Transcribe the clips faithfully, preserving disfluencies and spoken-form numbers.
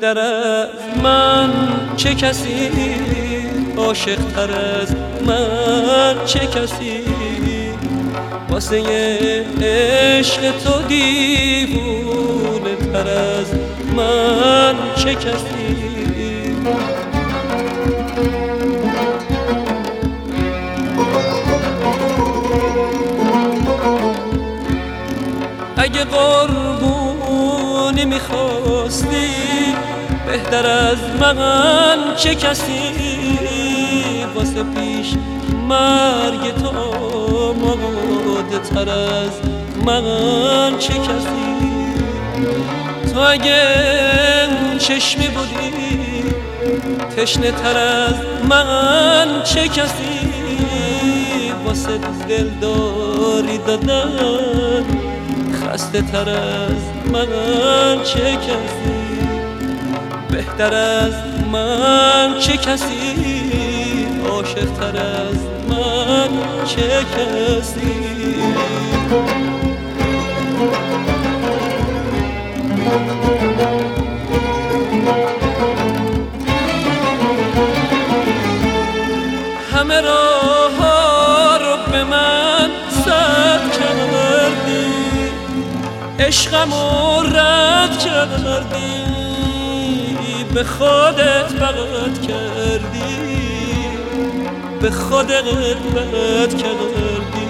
بهتر از من چه کسی، عاشق تر از من چه کسی، واسه عشق تو دیوونه تر از من چه کسی. اگه قربونی میخواستی بهتر از من چه کسی، واسه پیش مرگ تو آماده تر از من چه کسی. تو اگه چشمی بودی تشنه تر از من چه کسی، واسه دلداری دادن خسته تر از من چه کسی. بهتر از من چه کسی، عاشق تر از من چه کسی. همه راه ها رو به من سد کردی، عشقمو رد کردی، به خودت بغت کردی، به خودت بغت کردی.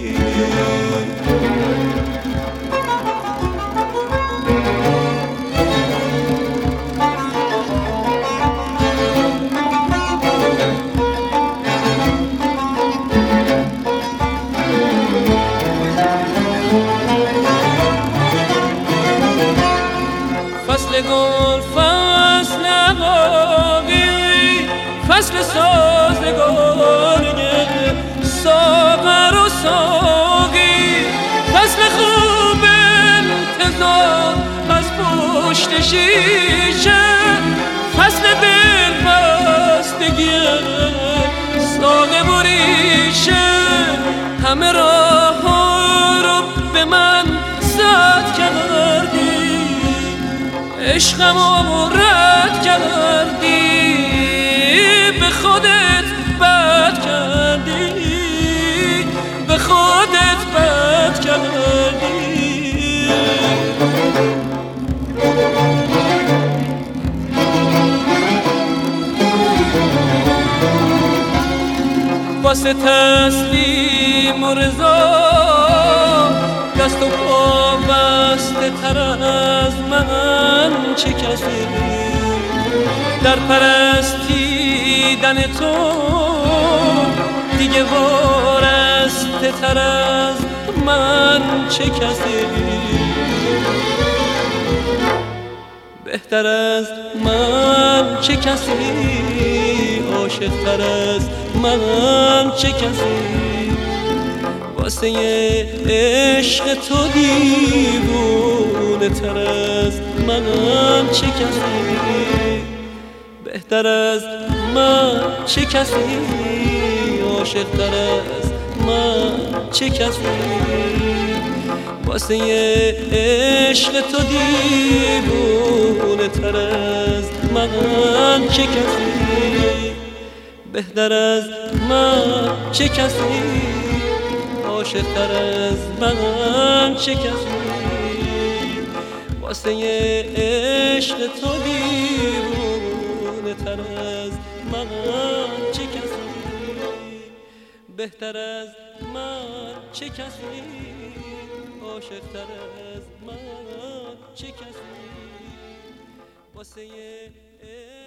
فصل گل فصل عقاقی، فصل سازگاری ساغر و ساقی، فصل خوب انتظار از پشت شیشه، فصل دلبستگی ساق و ریشه. همه راه ها رو به من سد کردی، عشقمو رد کردی، به خودت بد کردی، به خودت بد کردی. واسه تسلیم و رضا دست و پا بسته تر از من چه کسی، در پرستیدن تو دیگه وارسته تر از من چه کسی. بهتر از من چه کسی، عاشق تر از من چه کسی، واسه عشق تو دیوونه تر از من چه کسی. بهتر از من چه کسی، عاشق تر از من چه کسی، واسه عشق تو دیوونه تر از من چه کسی. بهتر از من چه کسی، عاشق تر از من چه کسی، واسه عشق تو دیوونه تر از من چه کسی. بهتر از من چه کسی، عاشق تر از من چه کسی، واسه